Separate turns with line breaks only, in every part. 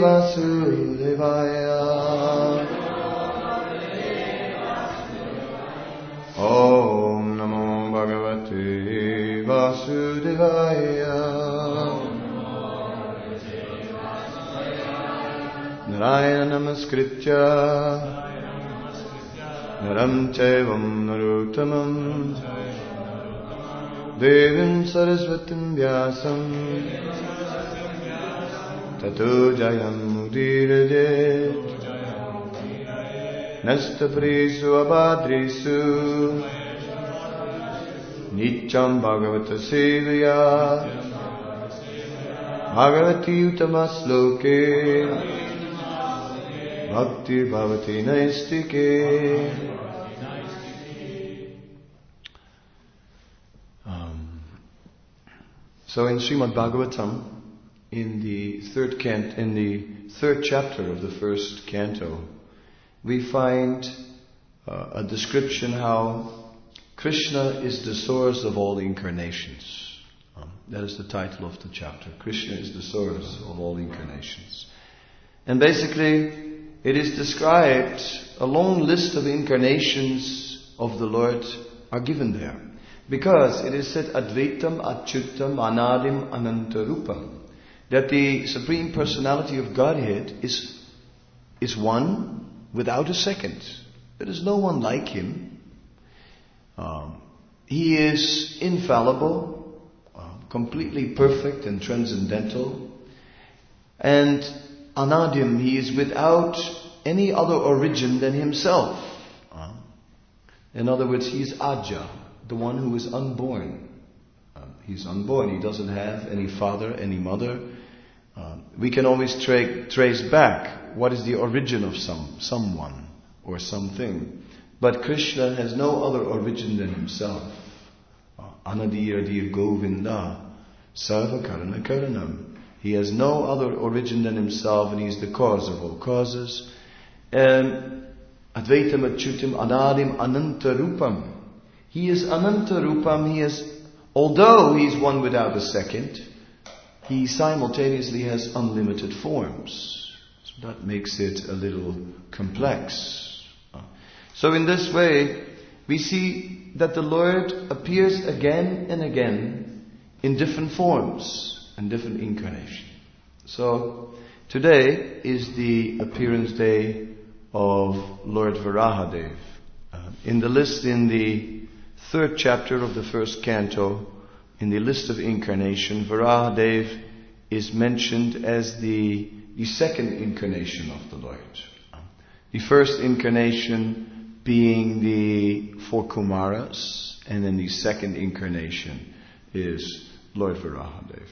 Vasudevaya. Om Namo Bhagavate Vasudevaya. Narayana Namaskritya Naram Chaivam Narottamam Devim Saraswatim Vyasam Tato Jayam Mudirajet Nastaprisu Abhadrisu Nityam Bhagavata Sevaya Bhagavati Utamasloke Bhakti Bhavati Naistike. So in Srimad Bhagavatam, in the third chapter of the first canto, we find a description how Krishna is the source of all incarnations. That is the title of the chapter. Krishna is the source of all incarnations. And basically, it is described, a long list of incarnations of the Lord are given there. Because it is said, Advaitam, Achyutam, Anadim, Anantarupam, that the Supreme Personality of Godhead is one without a second. There is no one like Him. He is infallible, completely perfect and transcendental. And Anadim, He is without any other origin than Himself. In other words, He is Aja, the one who is unborn. He's unborn. He doesn't have any father, any mother. We can always trace back what is the origin of someone or something. But Krishna has no other origin than Himself. Anadir Govinda Sarva Karana Karanam. He has no other origin than Himself, and He is the cause of all causes. Advaitam Achyutam Anadim Anantarupam. He is Anantarupam. Although He is one without a second, He simultaneously has unlimited forms. So that makes it a little complex. So in this way, we see that the Lord appears again and again in different forms and different incarnations. So today is the appearance day of Lord Varahadev. In the list in the third chapter of the first canto, in the list of incarnation, Varahadev is mentioned as the second incarnation of the Lord. The first incarnation being the four Kumaras, and then the second incarnation is Lord Varahadev.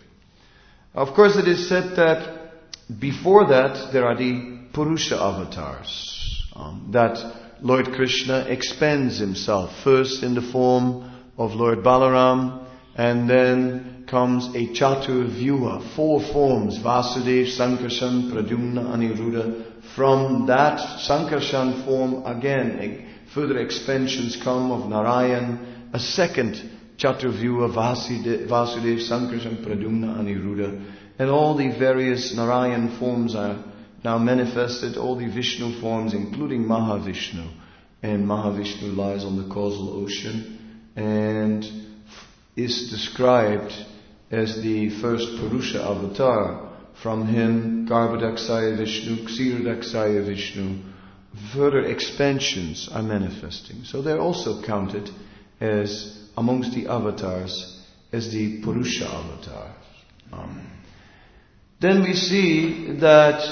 Of course, it is said that before that there are the Purusha avatars, that Lord Krishna expends Himself first in the form of Lord Balaram, and then comes a Chaturvyuha, 4 forms, Vasudev, Sankarshan, Pradyumna, Aniruddha. From that Sankarshan form again, further expansions come of Narayan, a second Chaturvyuha, Vasudev, Sankarshan, Pradyumna, Aniruddha. And all the various Narayan forms are now manifested, all the Vishnu forms, including Mahavishnu. And Mahavishnu lies on the causal ocean and is described as the first Purusha avatar. From him, Garbhodakshaya Vishnu, Kshirodakshaya Vishnu, further expansions are manifesting. So they're also counted as, amongst the avatars, as the Purusha avatars. Then we see that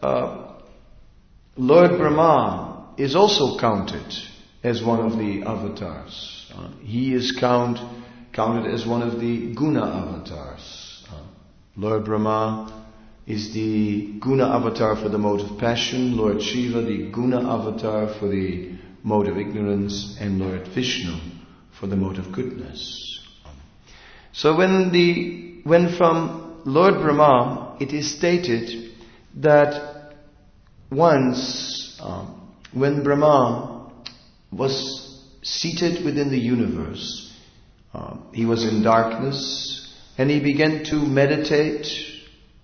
Lord Brahma is also counted as one of the avatars. He is counted as one of the Guna avatars. Lord Brahma is the Guna avatar for the mode of passion, Lord Shiva the Guna avatar for the mode of ignorance, and Lord Vishnu for the mode of goodness. So when from Lord Brahma it is stated that once when Brahma was seated within the universe, he was in darkness and he began to meditate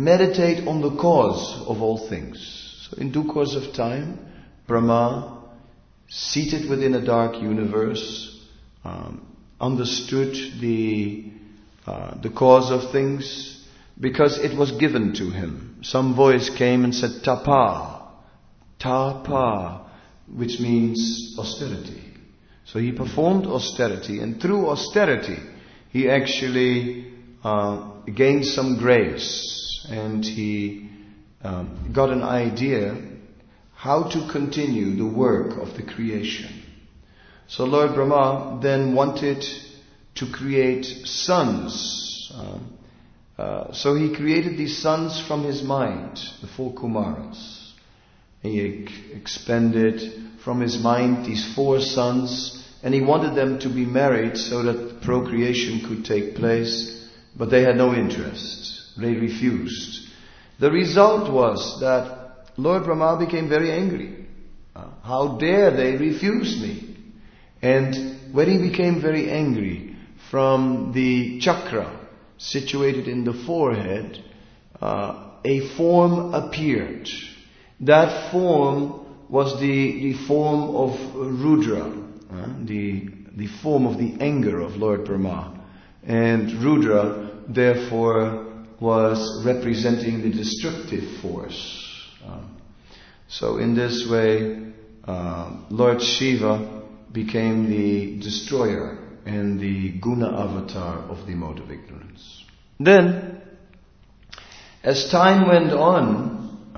meditate on the cause of all things. So in due course of time, Brahma, seated within a dark universe, understood the cause of things because it was given to him. Some voice came and said, Tapa, Tapa, which means austerity. So he performed austerity, and through austerity he actually gained some grace, and he got an idea how to continue the work of the creation. So Lord Brahma then wanted to create sons. So he created these sons from his mind, the 4 Kumaras. He expended from his mind these 4 sons, and he wanted them to be married so that procreation could take place, but they had no interest. They refused. The result was that Lord Brahma became very angry. How dare they refuse me? And when he became very angry, from the chakra situated in the forehead, a form appeared. That form was the form of Rudra, the form of the anger of Lord Brahma. And Rudra, therefore, was representing the destructive force. So in this way, Lord Shiva became the destroyer and the guna avatar of the mode of ignorance. Then, as time went on,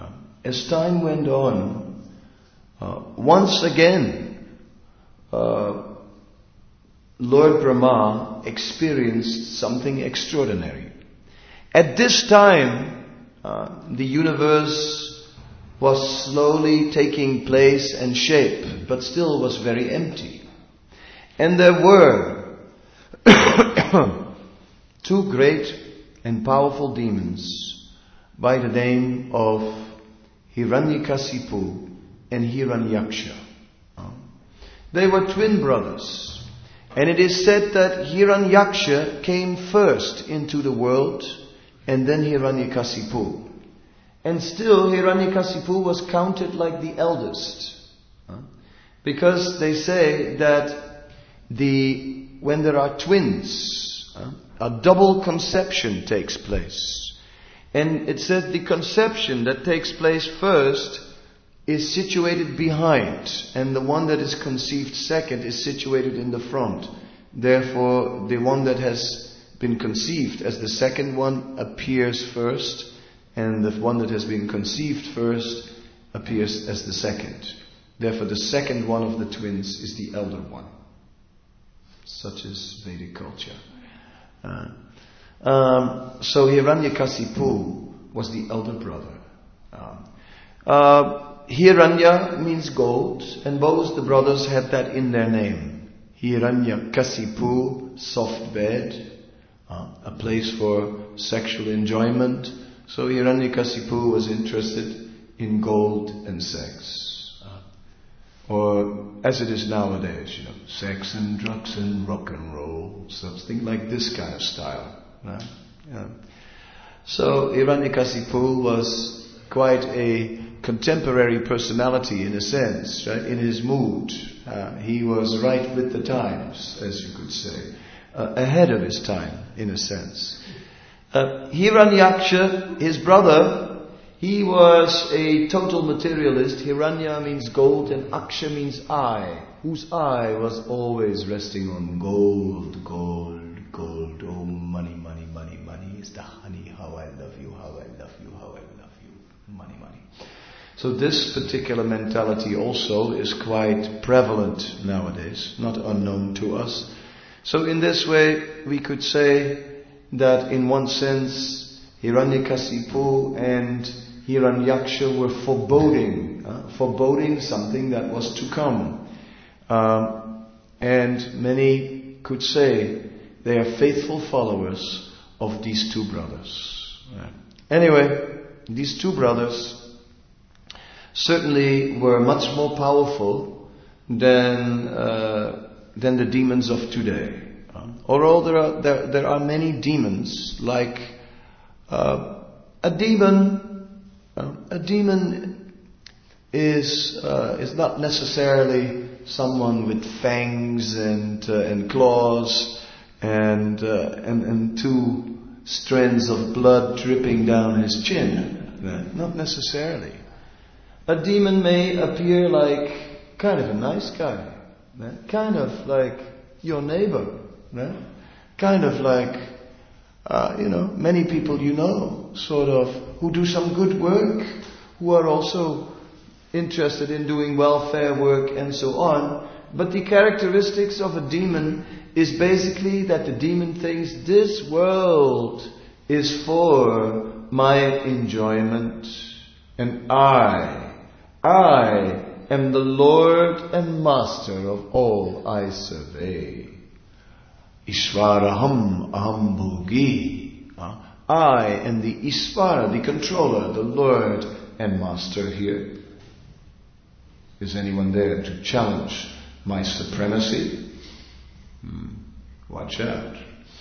once again, Lord Brahma experienced something extraordinary. At this time, the universe was slowly taking place and shape, but still was very empty. And there were 2 great and powerful demons by the name of Hiranyakasipu and Hiranyaksha. They were twin brothers. And it is said that Hiranyaksha came first into the world, and then Hiranyakasipu. And still Hiranyakasipu was counted like the eldest. Because they say that when there are twins, a double conception takes place. And it says the conception that takes place first is situated behind, and the one that is conceived second is situated in the front. Therefore, the one that has been conceived as the second one appears first, and the one that has been conceived first appears as the second. Therefore, the second one of the twins is the elder one. Such is Vedic culture. So Hiranyakasipu was the elder brother. Hiranya means gold, and both the brothers had that in their name. Hiranyakasipu, soft bed, a place for sexual enjoyment. So Hiranyakasipu was interested in gold and sex. Or as it is nowadays, sex and drugs and rock and roll, something like this kind of style. Right? Yeah. So Hiranyakasipu was quite a contemporary personality in a sense, right? In his mood. He was right with the times, as you could say. Ahead of his time, in a sense. Hiranyaksha, his brother, he was a total materialist. Hiranya means gold and Aksha means eye, whose eye was always resting on gold, gold, gold. Oh, money, money, money, money is the honey. How I love you, how I love you, how I love you. Money, money. So this particular mentality also is quite prevalent nowadays, not unknown to us. So in this way, we could say that in one sense, Hiranyakasipu and Hiranyaksha were foreboding something that was to come. And many could say they are faithful followers of these 2 brothers. Anyway, these 2 brothers certainly were much more powerful than the demons of today. Although there are many demons like A demon is not necessarily someone with fangs and claws and two strands of blood dripping down his chin. Not necessarily. A demon may appear like kind of a nice guy, kind of like your neighbor, kind of like many people sort of, who do some good work, who are also interested in doing welfare work and so on. But the characteristics of a demon is basically that the demon thinks this world is for my enjoyment, and I am the Lord and Master of all I survey. Ishvaraham aham bhogi. I am the Ishvara, the controller, the Lord and Master here. Is anyone there to challenge my supremacy? Watch out.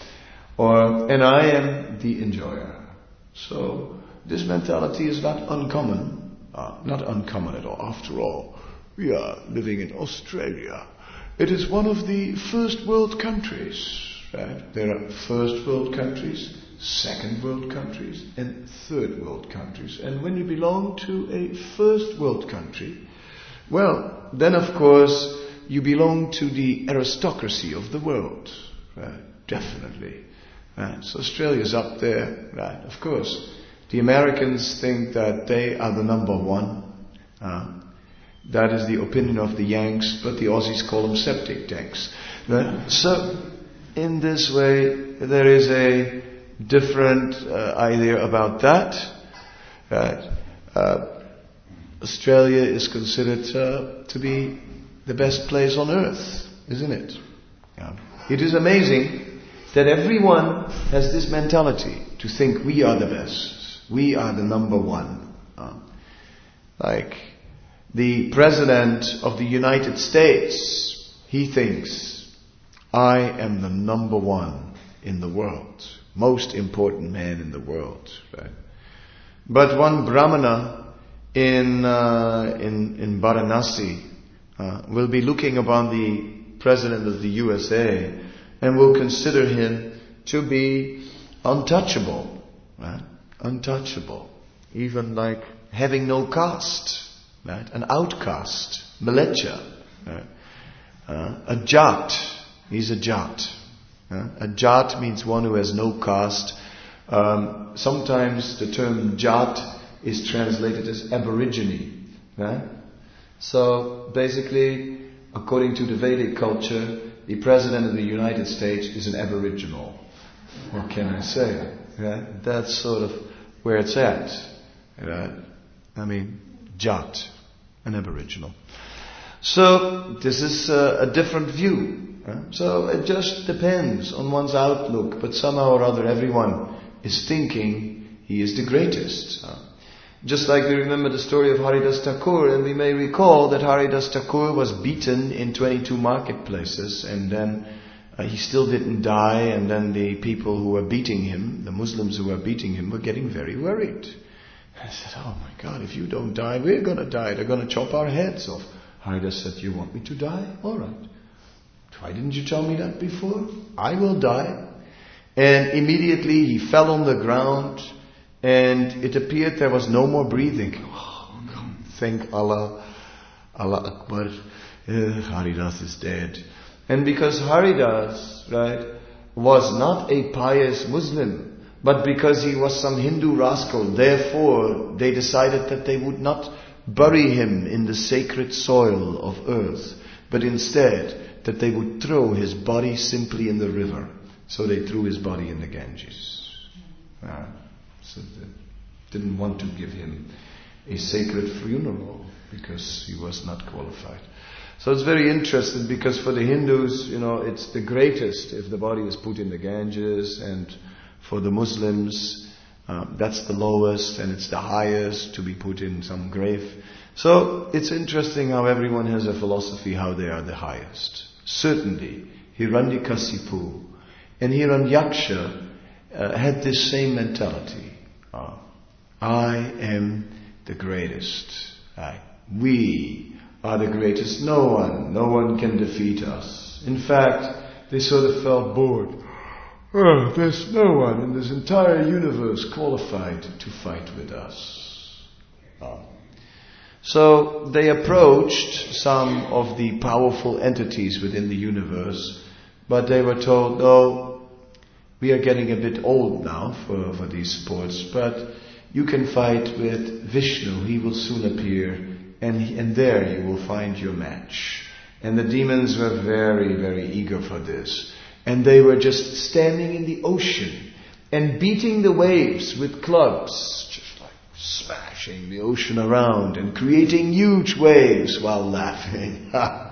And I am the enjoyer. So, this mentality is not uncommon. Not uncommon at all. After all, we are living in Australia. It is one of the first world countries, right? There are first world countries, second world countries, and third world countries. And when you belong to a first world country, well, then of course, you belong to the aristocracy of the world, right? Definitely. Right? So Australia's up there, right? Of course. The Americans think that they are the number one. That is the opinion of the Yanks, but the Aussies call them septic tanks. Right? So, in this way, there is a different idea about that. Right? Australia is considered to be the best place on earth, isn't it? Yeah. It is amazing that everyone has this mentality to think we are the best. We are the number one. Like the President of the United States, he thinks, I am the number one in the world. Most important man in the world. Right? But one Brahmana in Varanasi will be looking upon the President of the USA and will consider him to be untouchable. Right? Untouchable. Even like having no caste. Right? An outcast. Malecha. Right? A Jat. He's a Jat. A Jat means one who has no caste. Sometimes the term Jat is translated as Aborigine. Right? So basically, according to the Vedic culture, the President of the United States is an Aboriginal. What can I say? Right? That's sort of where it's at. Right? I mean, Jat, an Aboriginal. So, this is a different view. Right? So, it just depends on one's outlook, but somehow or other everyone is thinking he is the greatest. Just like we remember the story of Haridas Thakur, and we may recall that Haridas Thakur was beaten in 22 marketplaces, and then he still didn't die, and then the people who were beating him, the Muslims who were beating him, were getting very worried. I said, oh my God, if you don't die, we're going to die. They're going to chop our heads off. Haridas said, you want me to die? All right. Why didn't you tell me that before? I will die. And immediately he fell on the ground, and it appeared there was no more breathing. Oh, God, thank Allah. Allah Akbar. Haridas is dead. And because Haridas, right, was not a pious Muslim, but because he was some Hindu rascal, therefore they decided that they would not bury him in the sacred soil of earth, but instead that they would throw his body simply in the river. So they threw his body in the Ganges. So they didn't want to give him a sacred funeral because he was not qualified. So it's very interesting because for the Hindus, it's the greatest if the body is put in the Ganges, and for the Muslims, that's the lowest, and it's the highest to be put in some grave. So it's interesting how everyone has a philosophy how they are the highest. Certainly, Hiranyakasipu and Hiranyaksha had this same mentality. I am the greatest. We are the greatest. No one can defeat us. In fact, they sort of felt bored. Oh, there's no one in this entire universe qualified to fight with us. So they approached some of the powerful entities within the universe, but they were told, no, we are getting a bit old now for these sports, but you can fight with Vishnu. He will soon appear, and there you will find your match. And the demons were very, very eager for this. And they were just standing in the ocean and beating the waves with clubs, just like smashing the ocean around and creating huge waves while laughing.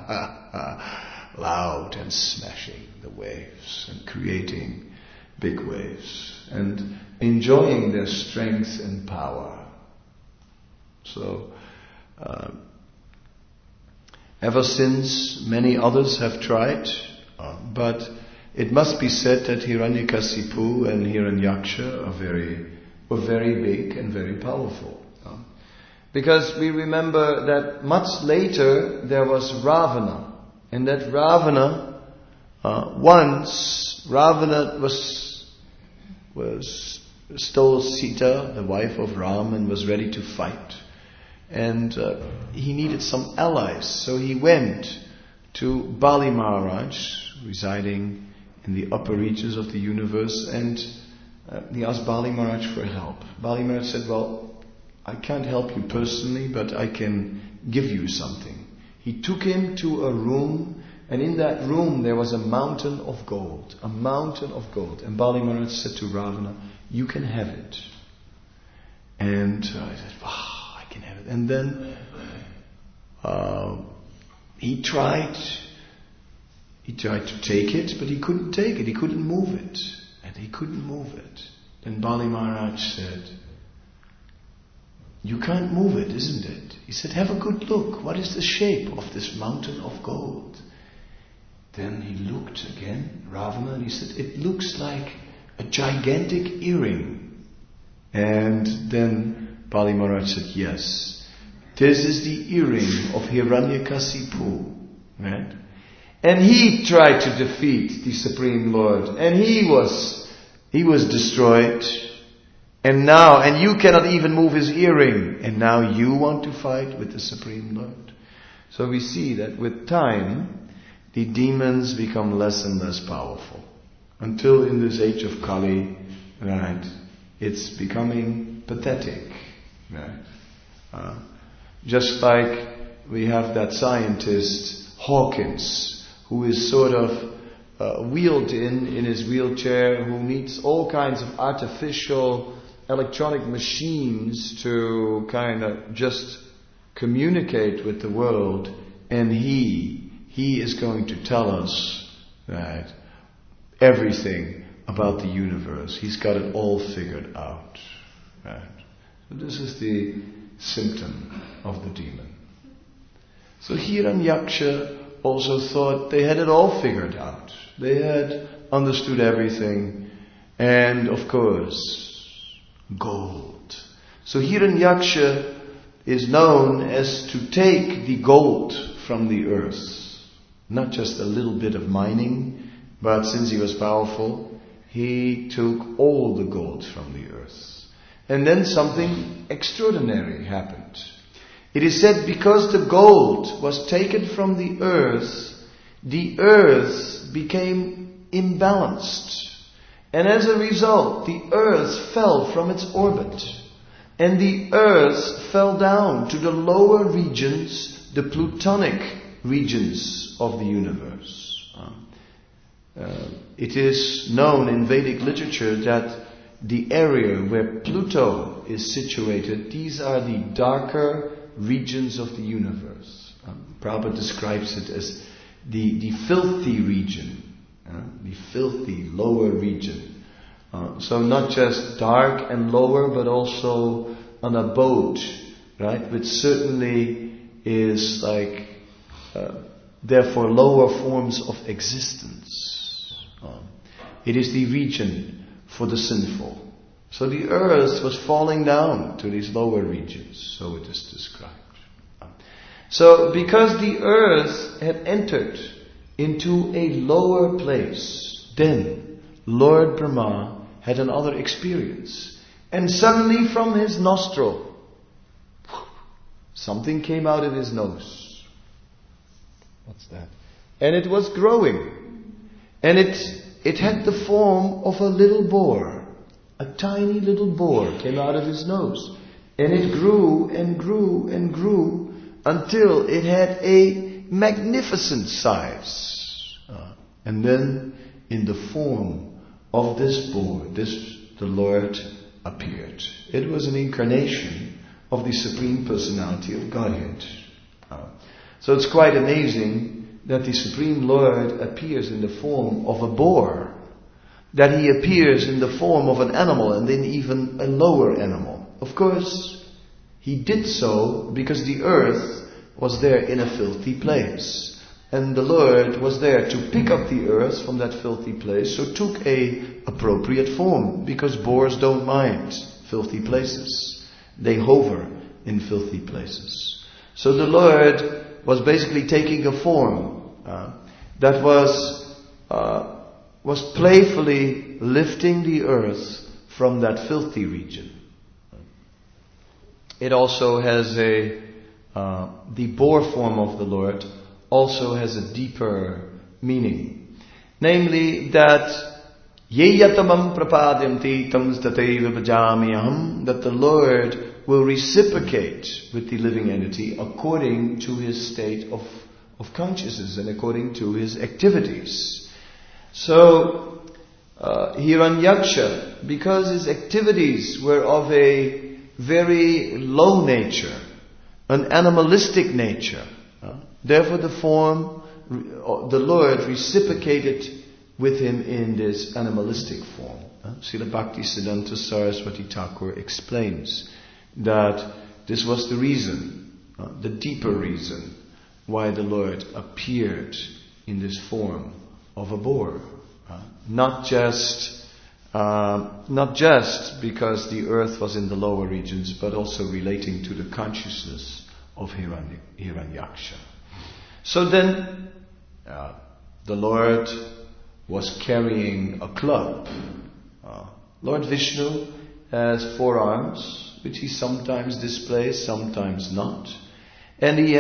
Loud and smashing the waves and creating big waves and enjoying their strength and power. So, ever since, many others have tried, but it must be said that Hiranyakasipu and Hiranyaksha were very big and very powerful. Because we remember that much later there was Ravana, and that Ravana, once Ravana stole Sita, the wife of Ram, and was ready to fight. And he needed some allies, so he went to Bali Maharaj, residing in the upper reaches of the universe, and he asked Bali Maharaj for help. Bali Maharaj said, well, I can't help you personally, but I can give you something. He took him to a room, and in that room there was a mountain of gold. A mountain of gold. And Bali Maharaj said to Ravana, you can have it. And I said, wow, I can have it. And then he tried to take it, but he couldn't take it. He couldn't move it. And he couldn't move it. Then Bali Maharaj said, you can't move it, isn't it? He said, have a good look. What is the shape of this mountain of gold? Then he looked again, Ravana, and he said, it looks like a gigantic earring. And then Bali Maharaj said, yes, this is the earring of Hiranyakasipu. Right? And he tried to defeat the Supreme Lord, and he was destroyed. And you cannot even move his earring, and now you want to fight with the Supreme Lord. So we see that with time, the demons become less and less powerful. Until in this age of Kali, right, it's becoming pathetic. Right? Just like we have that scientist, Hawkins, who is sort of wheeled in his wheelchair, who needs all kinds of artificial electronic machines to kind of just communicate with the world, and he is going to tell us that everything about the universe. He's got it all figured out. Right? So this is the symptom of the demon. So Hiranyaksha also thought they had it all figured out. They had understood everything, and of course, gold. So Hiranyaksha is known as to take the gold from the earth. Not just a little bit of mining, but since he was powerful, he took all the gold from the earth. And then something extraordinary happened. It is said because the gold was taken from the earth became imbalanced. And as a result, the earth fell from its orbit. And the earth fell down to the lower regions, the plutonic regions of the universe. It is known in Vedic literature that the area where Pluto is situated, these are the darker regions of the universe. Prabhupada describes it as the filthy region. The filthy lower region. So not just dark and lower, but also on a boat, right? Which certainly is like, therefore lower forms of existence. It is the region for the sinful. So the earth was falling down to these lower regions, so it is described. So because the earth had entered into a lower place, then Lord Brahma had another experience. And suddenly from his nostril, something came out of his nose. What's that? And it was growing. And it had the form of a little boar. A tiny little boar came out of his nose. And it grew and grew and grew until it had a magnificent size. And then in the form of this boar, the Lord appeared. It was an incarnation of the Supreme Personality of Godhead. So it's quite amazing that the Supreme Lord appears in the form of a boar, that He appears in the form of an animal and then even a lower animal. Of course, He did so because the earth was there in a filthy place. And the Lord was there to pick up the earth from that filthy place, so took a appropriate form, because boars don't mind filthy places. They hover in filthy places. So the Lord was basically taking a form that was playfully lifting the earth from that filthy region. It also has the boar form of the Lord also has a deeper meaning. Namely that Yeyatamam prapadyanti tam stateva bhajamyaham, that the Lord will reciprocate with the living entity according to his state of consciousness and according to his activities. So Hiranyaksha, because his activities were of a very low nature, an animalistic nature, therefore the Lord reciprocated with him in this animalistic form. Srila Bhaktisiddhanta Saraswati Thakur explains that this was the reason, the deeper reason, why the Lord appeared in this form of a boar. Not just because the earth was in the lower regions, but also relating to the consciousness of Hiranyaksha. So then, the Lord was carrying a club. Lord Vishnu has 4 arms, which he sometimes displays, sometimes not. And he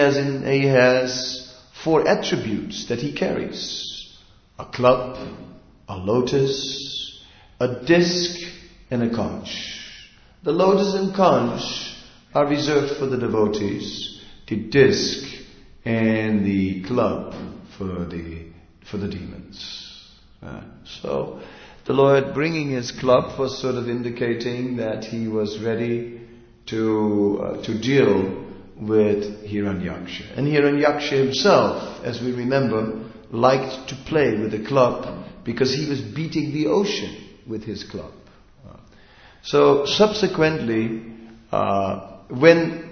has 4 attributes that he carries. A club, a lotus, a disc, and a conch. The lotus and conch are reserved for the devotees. The disc and the club for the demons. So the Lord bringing his club was sort of indicating that he was ready to deal with Hiranyaksha. And Hiranyaksha himself, as we remember, liked to play with the club because he was beating the ocean with his club. So subsequently, when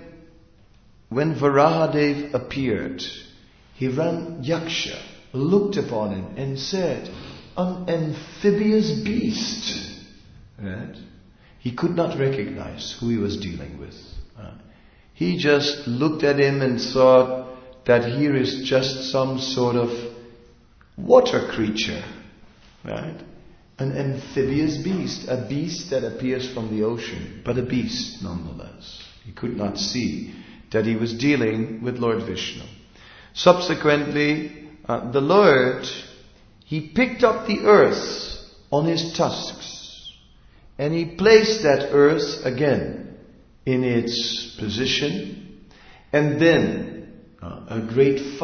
Varahadev appeared, Hiranyaksha looked upon him and said, "An amphibious beast." Right? He could not recognize who he was dealing with. He just looked at him and thought that here is just some sort of water creature. Right? An amphibious beast, a beast that appears from the ocean, but a beast nonetheless. He could not see that he was dealing with Lord Vishnu. Subsequently, the Lord, he picked up the earth on his tusks and he placed that earth again in its position, and then a great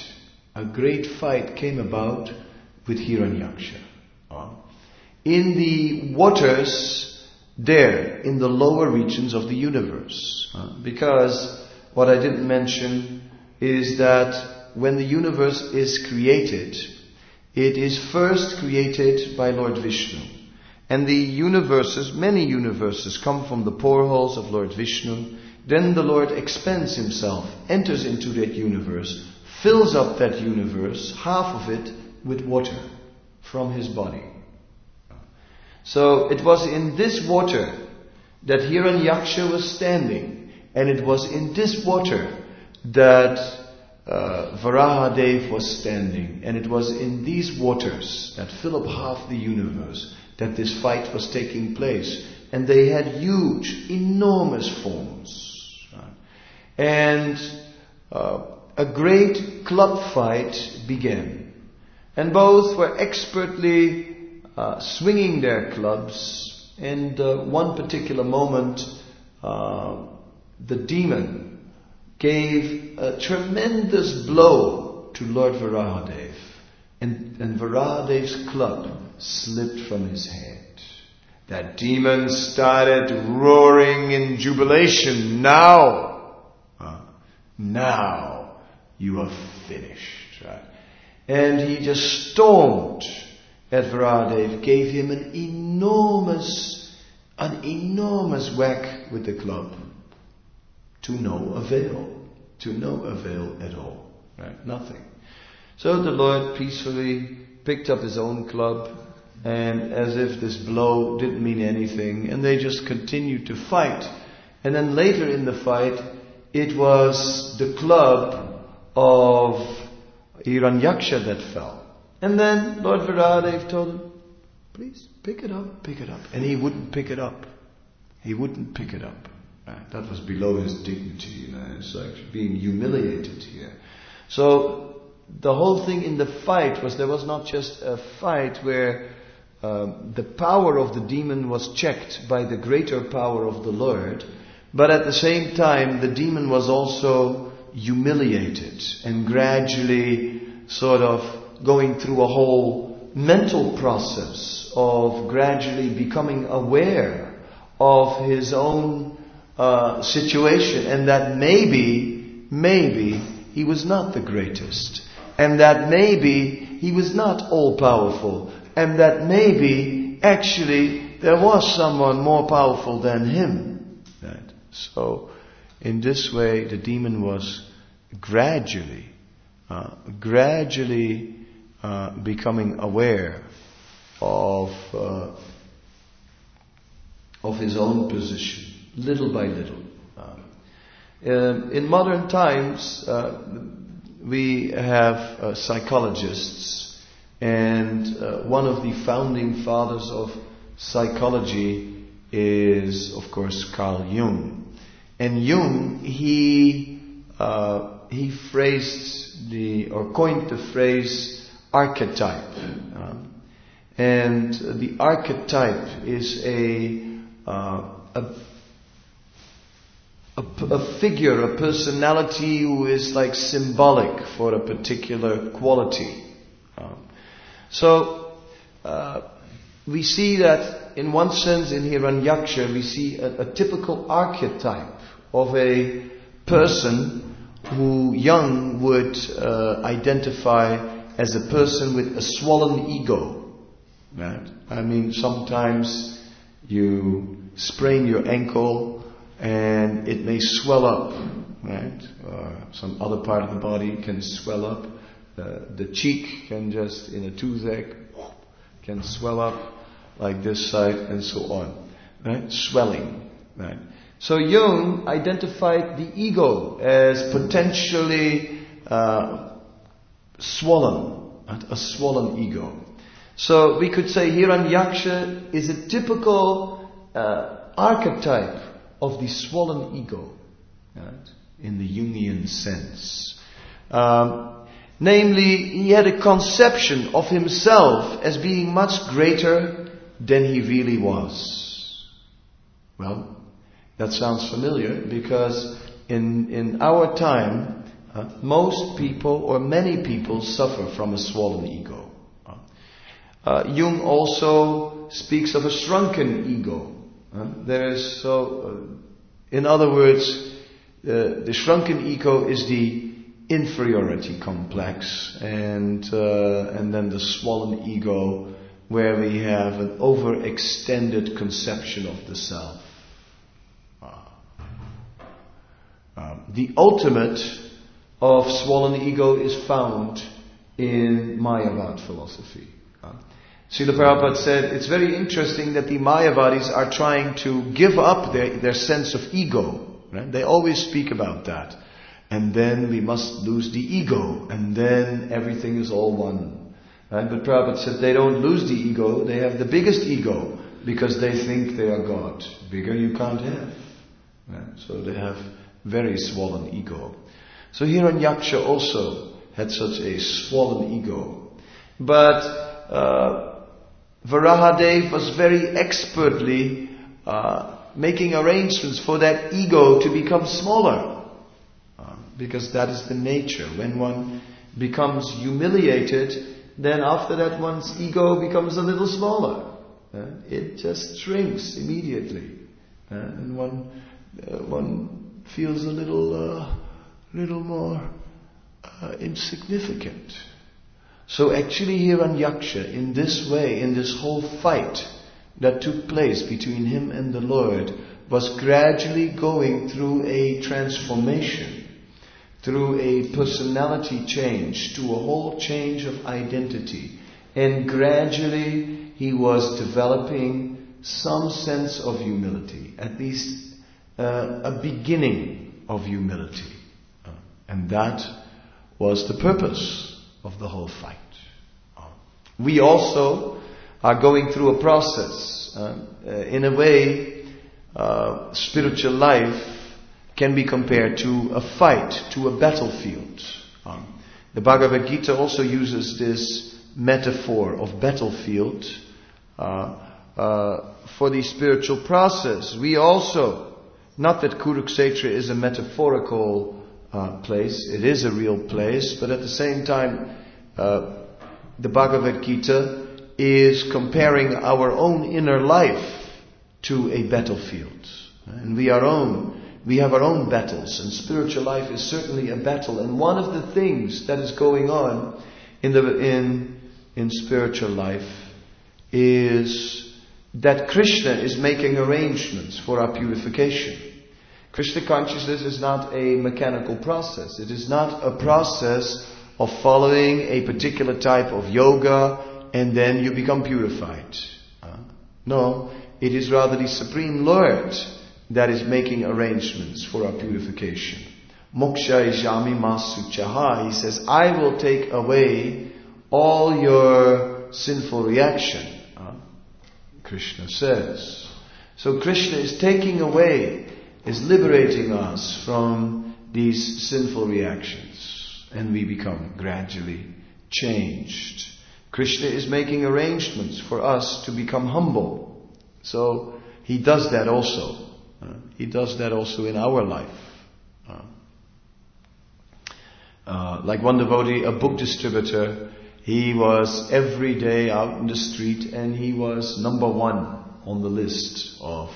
fight came about with Hiranyaksha. In the waters there, in the lower regions of the universe. Because what I didn't mention is that when the universe is created, it is first created by Lord Vishnu. And the universes, many universes, come from the poreholes of Lord Vishnu. Then the Lord expands himself, enters into that universe, fills up that universe, half of it, with water from his body. So it was in this water that Hiranyaksha was standing, and it was in this water that Varahadev was standing, and it was in these waters that fill up half the universe that this fight was taking place. And they had huge, enormous forms. Right? And a great club fight began. And both were expertly swinging their clubs. And one particular moment, the demon gave a tremendous blow to Lord Varahadev. And Varahadev's club slipped from his hand. That demon started roaring in jubilation. Now you are finished. Right? And he just stormed at Varahadev, gave him an enormous whack with the club. To no avail at all. Right? Nothing. So the Lord peacefully picked up his own club, and as if this blow didn't mean anything, and they just continued to fight. And then later in the fight, it was the club of Hiranyaksha that fell. And then Lord Varahadev told him, please, pick it up. And he wouldn't pick it up. Right? That was below his dignity. It's like being humiliated here. So the whole thing in the fight was, there was not just a fight where the power of the demon was checked by the greater power of the Lord, but at the same time the demon was also humiliated and gradually sort of going through a whole mental process of gradually becoming aware of his own situation, and that maybe he was not the greatest, and that maybe he was not all-powerful, and that maybe actually there was someone more powerful than him. Right? So in this way the demon was gradually becoming aware of his own position, little by little. In modern times, we have psychologists, and one of the founding fathers of psychology is, of course, Carl Jung. And Jung, he coined the phrase archetype. And the archetype is a figure, a personality who is like symbolic for a particular quality. So we see that in one sense in Hiranyaksha we see a typical archetype of a person who Jung would identify as a person with a swollen ego. Right? I mean, sometimes you sprain your ankle and it may swell up, right? Or some other part of the body can swell up. The cheek can just, in a toothache, can swell up like this side and so on. Right? Swelling. Right? So Jung identified the ego as potentially swollen, right? A swollen ego. So we could say Hiranyaksha is a typical archetype of the swollen ego, right? In the Jungian sense. Namely, he had a conception of himself as being much greater than he really was. Well, that sounds familiar because in our time, most people or many people suffer from a swollen ego. Jung also speaks of a shrunken ego. In other words, the shrunken ego is the inferiority complex, and then the swollen ego, where we have an overextended conception of the self. The ultimate of swollen ego is found in Mayavad philosophy. Srila Prabhupada said, it's very interesting that the Mayavadis are trying to give up their sense of ego. Right? They always speak about that. And then we must lose the ego, and then everything is all one. Right? But Prabhupada said they don't lose the ego, they have the biggest ego, because they think they are God. Bigger you can't have. Right? So they have very swollen ego. So Hiranyaksha also had such a swollen ego. But Varahadev was very expertly making arrangements for that ego to become smaller. Because that is the nature. When one becomes humiliated, then after that one's ego becomes a little smaller. It just shrinks immediately. And one feels a little more insignificant. So actually Hiranyaksha, in this way, in this whole fight that took place between him and the Lord, was gradually going through a transformation, through a personality change, to a whole change of identity. And gradually he was developing some sense of humility, at least a beginning of humility. And that was the purpose of the whole fight. We also are going through a process. In a way, spiritual life can be compared to a fight, to a battlefield. The Bhagavad Gita also uses this metaphor of battlefield for the spiritual process. We also, not that Kurukshetra is a metaphorical place, it is a real place, but at the same time, the Bhagavad Gita is comparing our own inner life to a battlefield. And we have our own battles, and spiritual life is certainly a battle. And one of the things that is going on in spiritual life is that Krishna is making arrangements for our purification. Krishna consciousness is not a mechanical process. It is not a process of following a particular type of yoga and then you become purified. No, it is rather the Supreme Lord that is making arrangements for our purification. Moksha ijami masuchaha. He says, I will take away all your sinful reaction. Krishna says. So Krishna is taking away, is liberating us from these sinful reactions, and we become gradually changed. Krishna is making arrangements for us to become humble. So he does that also. He does that also in our life. Like one devotee, a book distributor, he was every day out in the street and he was number one on the list of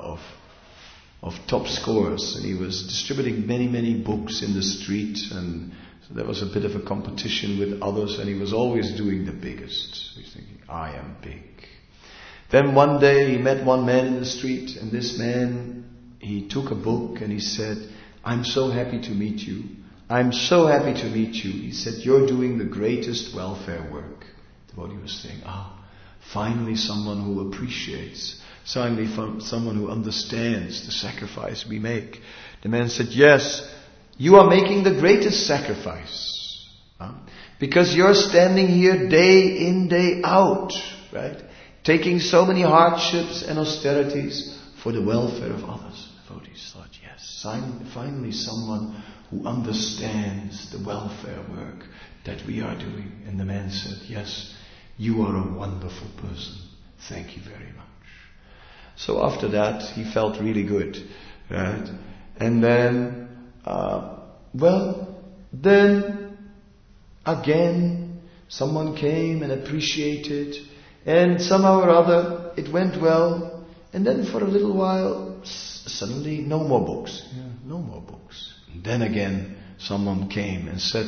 top scorers. And he was distributing many books in the street, and so there was a bit of a competition with others, and he was always doing the biggest. He's thinking, I am big. Then one day he met one man in the street, and this man, he took a book and he said, I'm so happy to meet you. I'm so happy to meet you. He said, you're doing the greatest welfare work. The devotee was saying, finally someone who appreciates. Finally someone who understands the sacrifice we make. The man said, yes, you are making the greatest sacrifice. Because you're standing here day in, day out, right? Taking so many hardships and austerities for the welfare of others. The devotees thought, yes, finally someone who understands the welfare work that we are doing. And the man said, yes, you are a wonderful person. Thank you very much. So after that, he felt really good, right? And then, then again, someone came and appreciated, and somehow or other, it went well. And then for a little while, suddenly, no more books. Yeah, no more books. And then again, someone came and said,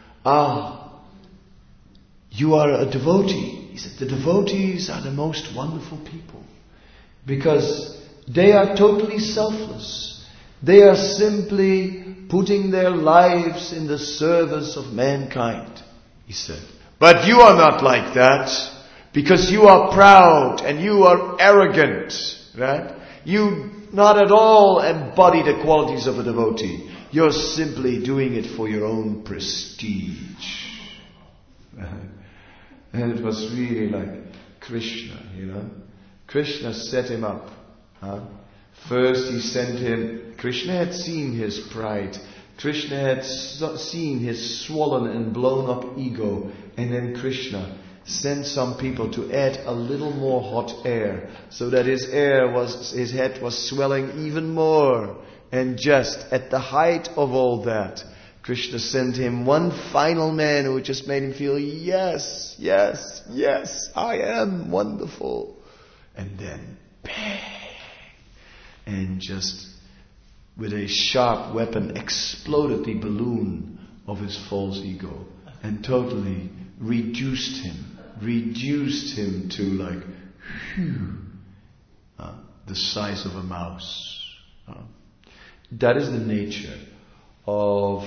you are a devotee. He said, the devotees are the most wonderful people. Because they are totally selfless. They are simply putting their lives in the service of mankind. He said, but you are not like that. Because you are proud and you are arrogant, right? You not at all embody the qualities of a devotee. You're simply doing it for your own prestige. And it was really like Krishna, Krishna set him up. First he sent him, Krishna had seen his pride. Krishna had seen his swollen and blown up ego. And then Krishna sent some people to add a little more hot air, so that his head was swelling even more. And just at the height of all that, Krishna sent him one final man who just made him feel, yes, I am wonderful. And then, bang! And just with a sharp weapon exploded the balloon of his false ego and totally reduced him to like, the size of a mouse. That is the nature of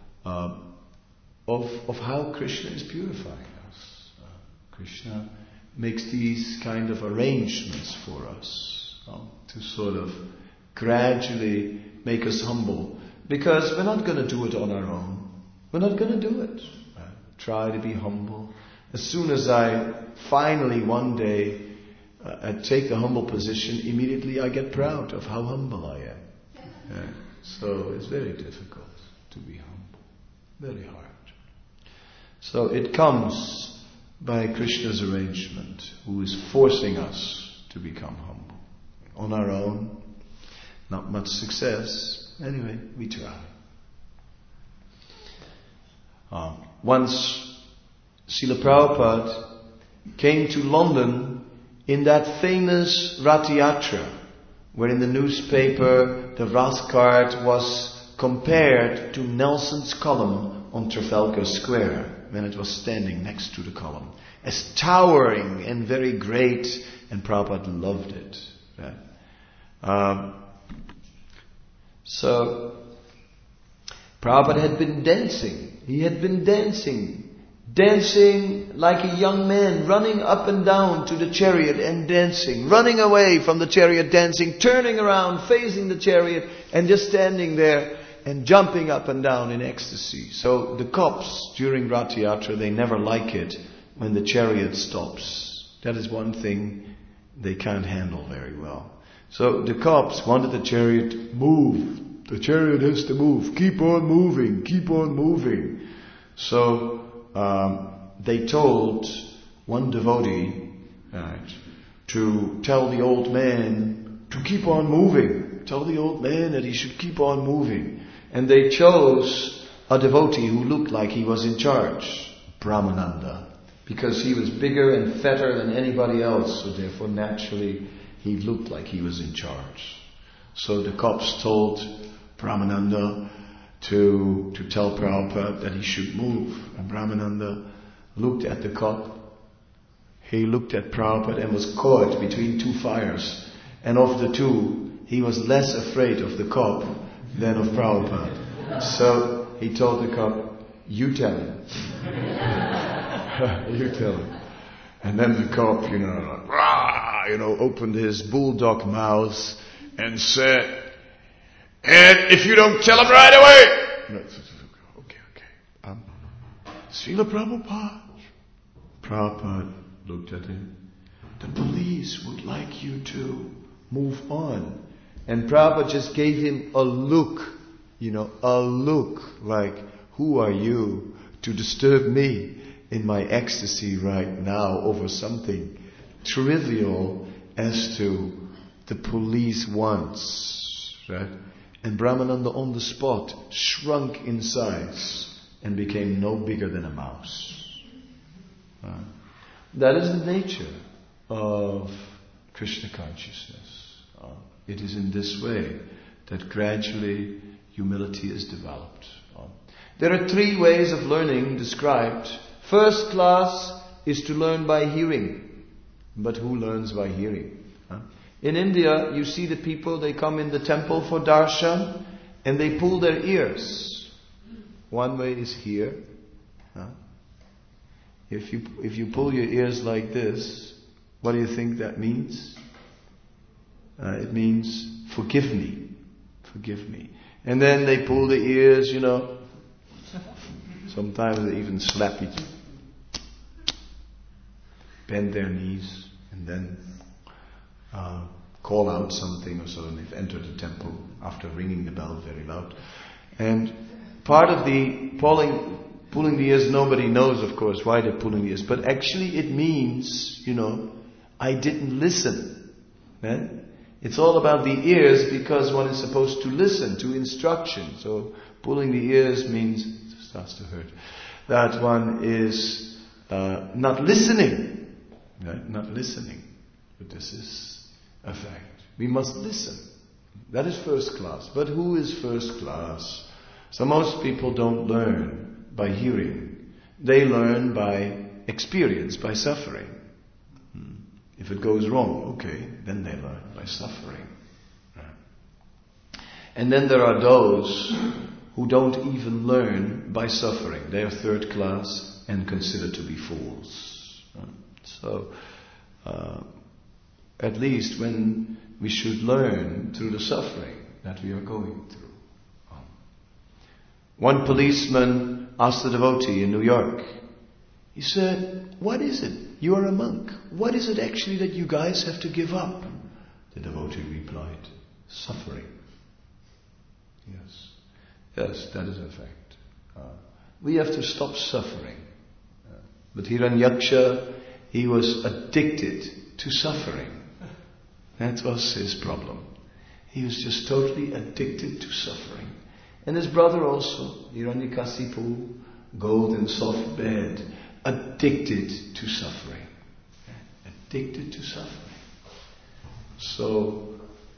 how Krishna is purifying us. Krishna makes these kind of arrangements for us to sort of gradually make us humble, because we're not going to do it on our own. We're not going to do it. Try to be humble. As soon as I finally one day I take the humble position, immediately I get proud of how humble I am. So it's very difficult to be humble. Very hard. So it comes by Krishna's arrangement, who is forcing us to become humble. On our own, not much success. Anyway, we try. Once Srila Prabhupada came to London in that famous Rath Yatra, where in the newspaper the Rath cart was compared to Nelson's column on Trafalgar Square when it was standing next to the column, as towering and very great, and Prabhupada loved it. Right? So Prabhupada had been dancing. He had been dancing like a young man, running up and down to the chariot and dancing, running away from the chariot, dancing, turning around, facing the chariot, and just standing there and jumping up and down in ecstasy. So the cops during Rath Yatra, they never like it when the chariot stops. That is one thing they can't handle very well. So the cops wanted the chariot to move. The chariot has to move. Keep on moving. Keep on moving. So they told one devotee to tell the old man to keep on moving. Tell the old man that he should keep on moving. And they chose a devotee who looked like he was in charge, Brahmananda, because he was bigger and fatter than anybody else, so therefore naturally he looked like he was in charge. So the cops told Brahmananda to tell Prabhupada that he should move. And Brahmananda looked at the cop. He looked at Prabhupada and was caught between two fires. And of the two, he was less afraid of the cop than of Prabhupada. So he told the cop, you tell him. You tell him. And then the cop, opened his bulldog mouth and said, and if you don't tell him right away. Okay. Srila Prabhupada. Prabhupada looked at him. The police would like you to move on. And Prabhupada just gave him a look like, who are you to disturb me in my ecstasy right now over something trivial as to the police wants, right? And Brahmananda on the spot shrunk in size and became no bigger than a mouse. That is the nature of Krishna consciousness. It is in this way that gradually humility is developed. There are 3 ways of learning described. First class is to learn by hearing. But who learns by hearing? In India, you see the people, they come in the temple for darshan and they pull their ears. One way is here. if you pull your ears like this, what do you think that means? It means, forgive me. Forgive me. And then they pull the ears, Sometimes they even slap each other. Bend their knees and then call out something or so, and they've entered the temple after ringing the bell very loud. And part of the pulling the ears, nobody knows, of course, why they're pulling the ears. But actually it means, I didn't listen. Eh? It's all about the ears because one is supposed to listen to instruction. So pulling the ears means, it starts to hurt, that one is not listening. Right? Not listening. But this is a fact. We must listen. That is first class. But who is first class? So most people don't learn by hearing. They learn by experience, by suffering. If it goes wrong, okay, then they learn by suffering. And then there are those who don't even learn by suffering. They are third class and considered to be fools. So, at least when we should learn through the suffering that we are going through. One policeman asked a devotee in New York, he said, what is it? You are a monk. What is it actually that you guys have to give up? The devotee replied, suffering. Yes, that is a fact. We have to stop suffering. But Hiranyaksha, he was addicted to suffering. That was his problem. He was just totally addicted to suffering. And his brother also, Hiranyakasipu, gold and soft bed, addicted to suffering. Addicted to suffering. So,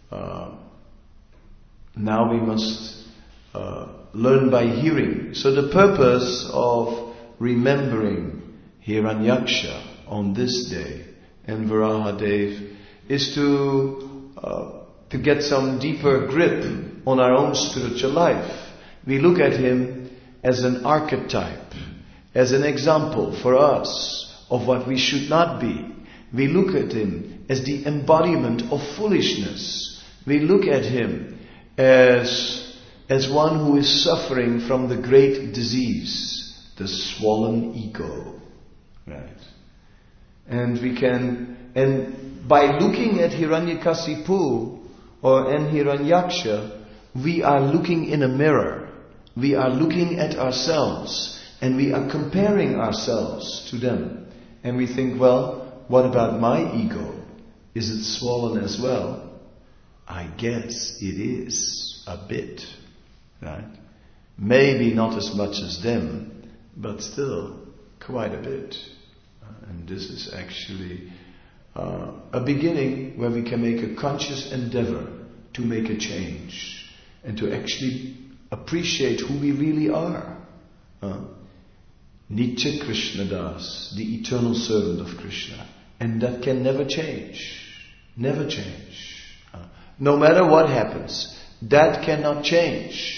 now we must learn by hearing. So the purpose of remembering Hiranyaksha on this day and Varahadev is to get some deeper grip on our own spiritual life. We look at him as an archetype, as an example for us of what we should not be. We look at him as the embodiment of foolishness. We look at him as one who is suffering from the great disease, the swollen ego. Right. And by looking at Hiranyakasipu and Hiranyaksha, we are looking in a mirror. We are looking at ourselves and we are comparing ourselves to them. And we think, well, what about my ego? Is it swollen as well? I guess it is a bit. Right? Maybe not as much as them, but still quite a bit. And this is actually a beginning where we can make a conscious endeavor to make a change and to actually appreciate who we really are. Nitya Krishna Das, the eternal servant of Krishna. And that can never change. Never change. No matter what happens, that cannot change.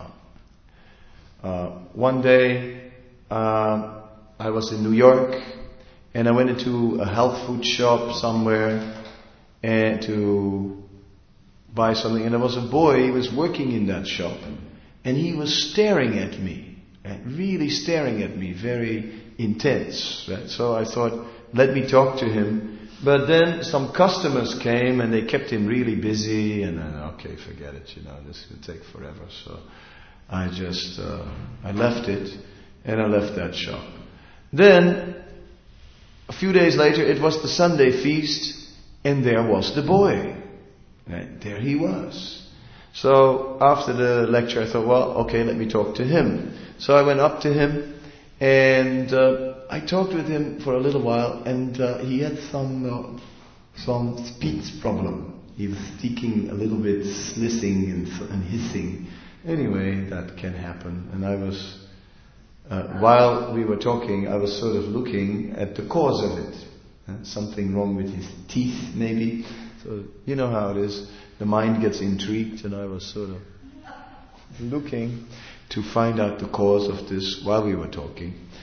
One day, I was in New York and I went into a health food shop somewhere and to buy something, and there was a boy, he was working in that shop and he was staring at me, really staring at me, very intense. Right? So I thought, let me talk to him. But then some customers came and they kept him really busy, and then, okay, forget it, this will take forever. So I just, I left it and I left that shop. Then, a few days later, it was the Sunday feast and there was the boy. Right? There he was. So after the lecture I thought, well, okay, let me talk to him. So I went up to him and I talked with him for a little while, and he had some speech problem. He was speaking a little bit slissing and hissing. Anyway, that can happen. And I was, while we were talking, I was sort of looking at the cause of it. Something wrong with his teeth, maybe. So, you know how it is. The mind gets intrigued, and I was sort of looking to find out the cause of this while we were talking.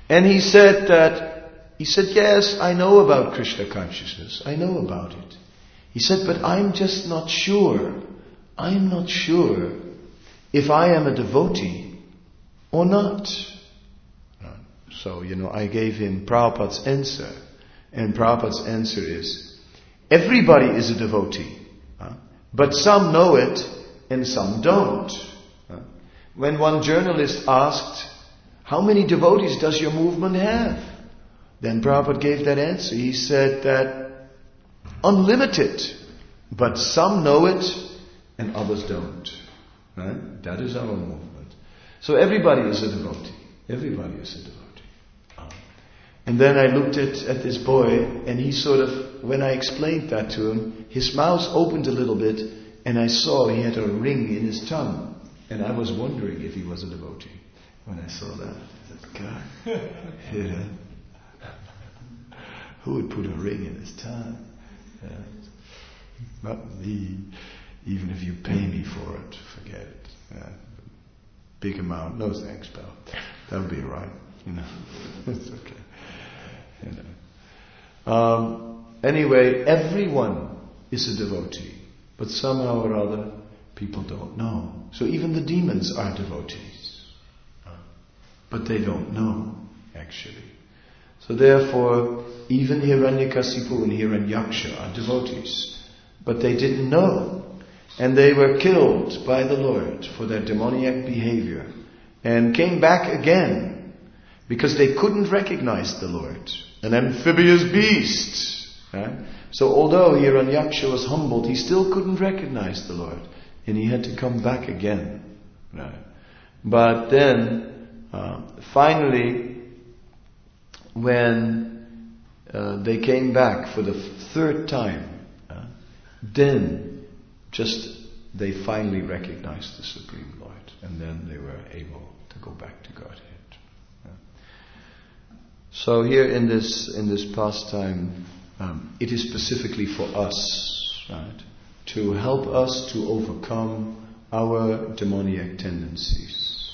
And he said, yes, I know about Krishna consciousness. I know about it. He said, but I'm just not sure. I'm not sure if I am a devotee or not. So, I gave him Prabhupada's answer. And Prabhupada's answer is, everybody is a devotee. But some know it and some don't. When one journalist asked, how many devotees does your movement have? Then Prabhupada gave that answer. He said that unlimited, but some know it and others don't. Right? That is our movement. So everybody is a devotee. Everybody is a devotee. And then I looked at this boy, and he sort of, when I explained that to him, his mouth opened a little bit, and I saw he had a ring in his tongue. And I was wondering if he was a devotee when I saw that. I said, God, who would put a ring in his tongue? Not me. Even if you pay me for it, forget it. Big amount, no thanks, pal. That'll be alright. It's okay. Anyway, everyone is a devotee, but somehow or other, people don't know. So even the demons are devotees, but they don't know, actually. So therefore, even Hiranyakasipu and Hiranyaksha are devotees, but they didn't know. And they were killed by the Lord for their demoniac behavior, and came back again, because they couldn't recognize the Lord. An amphibious beast. Right? So although Hiranyaksha was humbled, he still couldn't recognize the Lord. And he had to come back again. Right? But then, finally, when they came back for the third time, then they finally recognized the Supreme Lord. And then they were able to go back to Godhead. So here in this pastime, it is specifically for us, right, to help us to overcome our demoniac tendencies.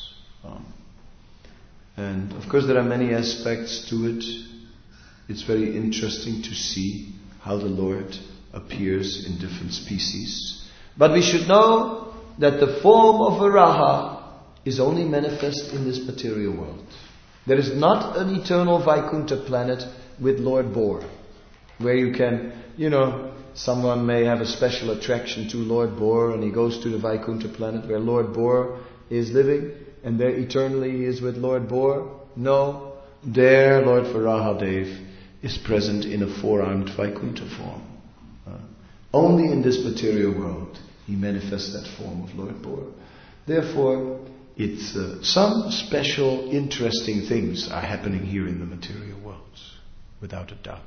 And of course there are many aspects to it. It's very interesting to see how the Lord appears in different species. But we should know that the form of Varaha is only manifest in this material world. There is not an eternal Vaikuntha planet with Lord Boar, where you can, someone may have a special attraction to Lord Boar, and he goes to the Vaikuntha planet where Lord Boar is living, and there eternally he is with Lord Boar. No, there Lord Varahadev is present in a four-armed Vaikuntha form. Only in this material world he manifests that form of Lord Boar. Therefore, it's some special, interesting things are happening here in the material world, without a doubt.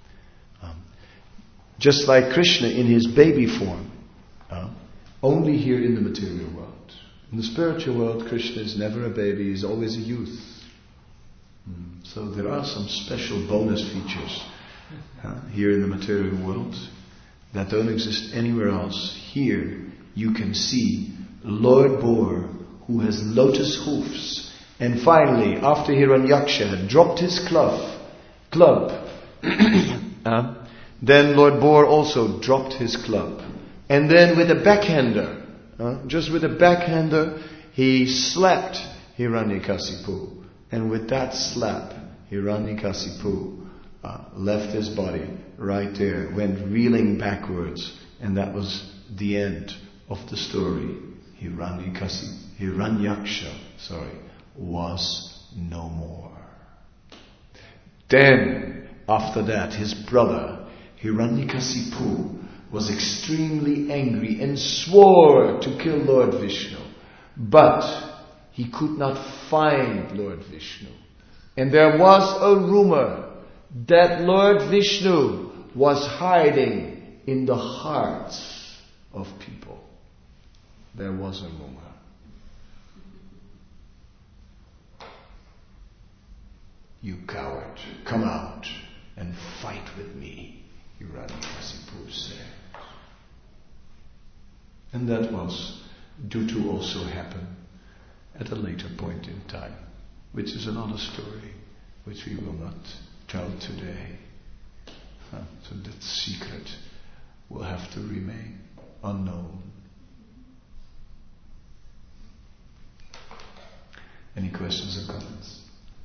Just like Krishna in his baby form, only here in the material world. In the spiritual world, Krishna is never a baby; he's always a youth. So there are some special bonus features here in the material world that don't exist anywhere else. Here, you can see Lord Boar, who has lotus hoofs. And finally, after Hiranyaksha had dropped his club, then Lord Boar also dropped his club. And then with a backhander, just with a backhander, he slapped Hiranyakasipu. And with that slap, Hiranyakasipu left his body right there, went reeling backwards. And that was the end of the story. Hiranyaksha was no more. Then, after that, his brother, Hiranyakasipu, was extremely angry and swore to kill Lord Vishnu. But he could not find Lord Vishnu. And there was a rumor that Lord Vishnu was hiding in the hearts of people. There was a rumor. You coward, come out and fight with me, Hiranyakasipu said. And that was due to also happen at a later point in time, which is another story. which we will not tell today. So that secret will have to remain unknown. Any questions or comments?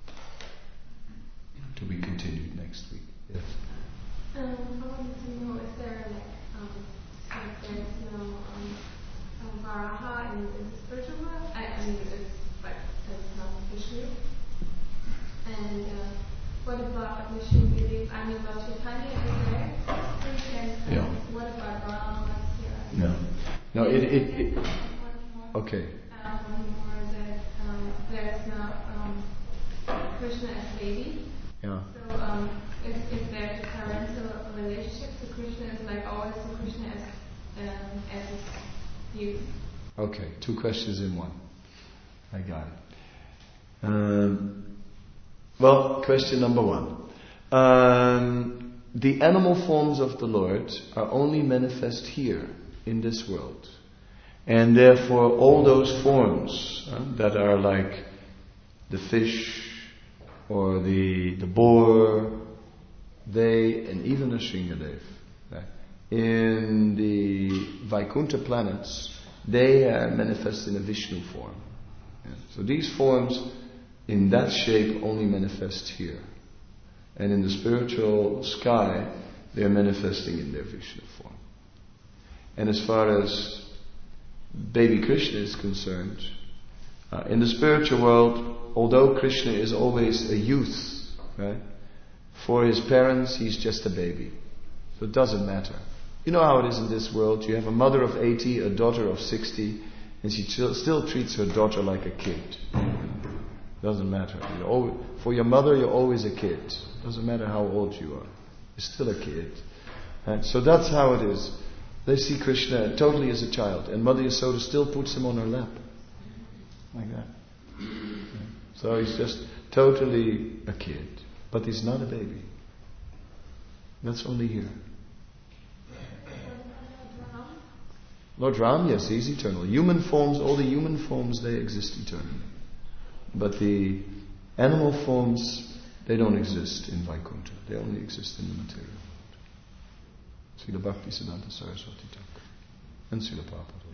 To be continued next week. Yes.
I wanted to know if there there's no Varaha in the spiritual world. I mean, it's not Vishnu. And what about Vishnu belief? I mean, Lord Chaitanya is there. And what about Brahma?
No, okay.
One more that there's no Krishna as baby.
Yeah.
So if there's a parental relationship, so Krishna is like always so Krishna as his youth.
Okay, 2 questions in one. I got it. Well, question number 1. The animal forms of the Lord are only manifest here in this world. And therefore all those forms that are like the fish or the boar, they, and even the Shringadev, in the Vaikuntha planets, they are manifest in a Vishnu form. So these forms in that shape only manifest here. And in the spiritual sky, they are manifesting in their Vishnu form. And as far as baby Krishna is concerned, in the spiritual world, although Krishna is always a youth, right, for his parents he's just a baby. So it doesn't matter. You know how it is in this world. You have a mother of 80, a daughter of 60, and she still treats her daughter like a kid. Doesn't matter. For your mother, you're always a kid. Doesn't matter how old you are. You're still a kid. And so that's how it is. They see Krishna totally as a child, and Mother Yasoda still puts him on her lap. Like that. So he's just totally a kid. But he's not a baby. That's only here. Lord Ram, yes, he's eternal. Human forms, all the human forms, they exist eternally. But the animal forms, they don't exist in Vaikuntha. They only exist in the material world. Srila Bhaktisiddhanta Saraswati Thakur and Srila Prabhupada.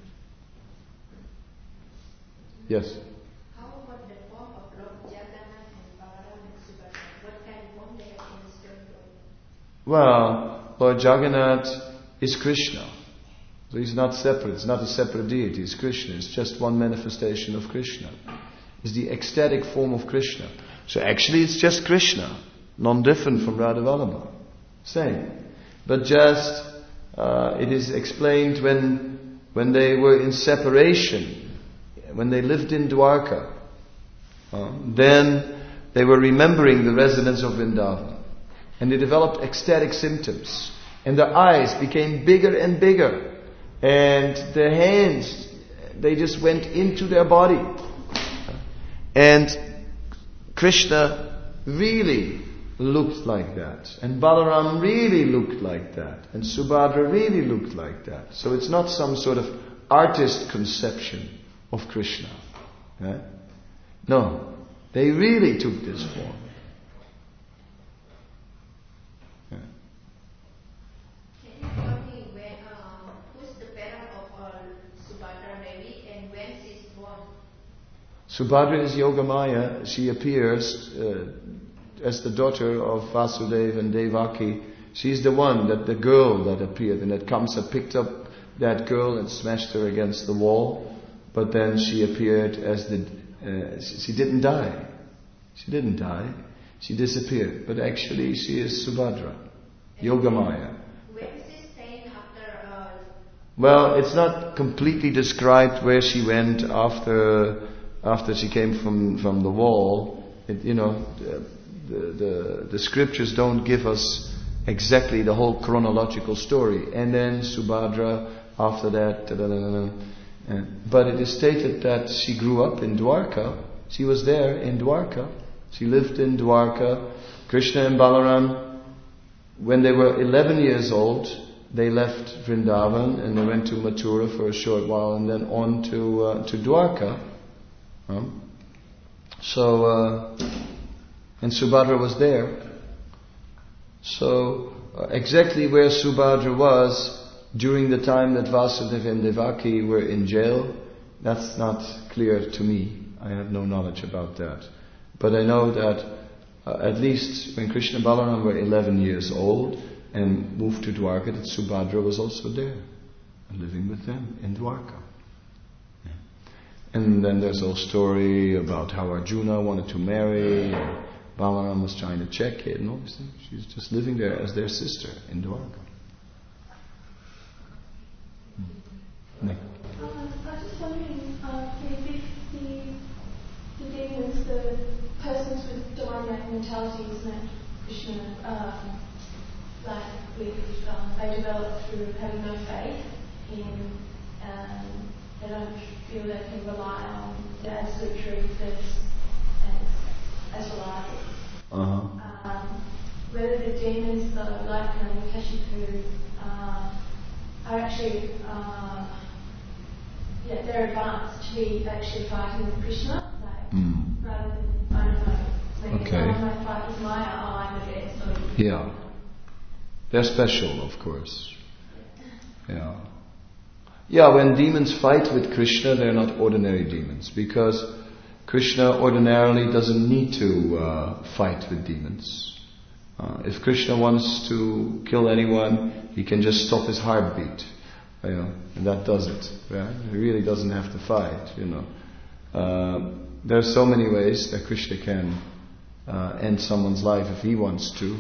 Yes?
How about the form of Lord Jagannath and Balaram and Subhadra? What kind of form they have in the spiritual world?
Well, Lord Jagannath is Krishna. So he's not separate. It's not a separate deity. It's Krishna. It's just one manifestation of Krishna. It's the ecstatic form of Krishna. So actually it's just Krishna. Non-different from Radha Vallabha. Same. But just, it is explained when they were in separation, when they lived in Dwarka, then they were remembering the residents of Vrindavan. And they developed ecstatic symptoms. And their eyes became bigger and bigger. And their hands, they just went into their body. And Krishna really looked like that. And Balaram really looked like that. And Subhadra really looked like that. So it's not some sort of artist conception of Krishna. No. They really took this form. Subhadra is Yogamaya. She appears as the daughter of Vasudeva and Devaki. She's the one, the girl that appeared, and that Kamsa picked up that girl and smashed her against the wall. But then she appeared as she didn't die. She didn't die. She disappeared. But actually she is Subhadra, Yogamaya.
Where is she staying after?
Well, it's not completely described where she went after she came from the wall. The scriptures don't give us exactly the whole chronological story. And then Subhadra after that. But it is stated that she grew up in Dwarka. She was there in Dwarka. She lived in Dwarka. Krishna and Balaram, when they were 11 years old, they left Vrindavan and they went to Mathura for a short while and then on to Dwarka. and Subhadra was there. So, exactly where Subhadra was during the time that Vasudeva and Devaki were in jail, that's not clear to me. I have no knowledge about that. But I know that at least when Krishna and Balaram were 11 years old and moved to Dwarka, that Subhadra was also there, living with them in Dwarka. Yeah. And then there's a whole story about how Arjuna wanted to marry, and Balaram was trying to check it and all these things. She's just living there as their sister in Dwarka.
I was just wondering, maybe the demons, the persons with demoniac mentalities that Krishna, they develop through having no faith in, they don't feel they can rely on the absolute truth as reliable. Whether the demons, though, like Kashipu, are actually, they're advanced to be actually fighting with Krishna, rather than, I don't know, maybe someone might fight with Maya, I'm the best, or
yeah. They're special, of course. Yeah. Yeah, when demons fight with Krishna, they're not ordinary demons, because Krishna ordinarily doesn't need to fight with demons. If Krishna wants to kill anyone, he can just stop his heartbeat, and that does it. Right? He really doesn't have to fight. There are so many ways that Krishna can end someone's life if he wants to.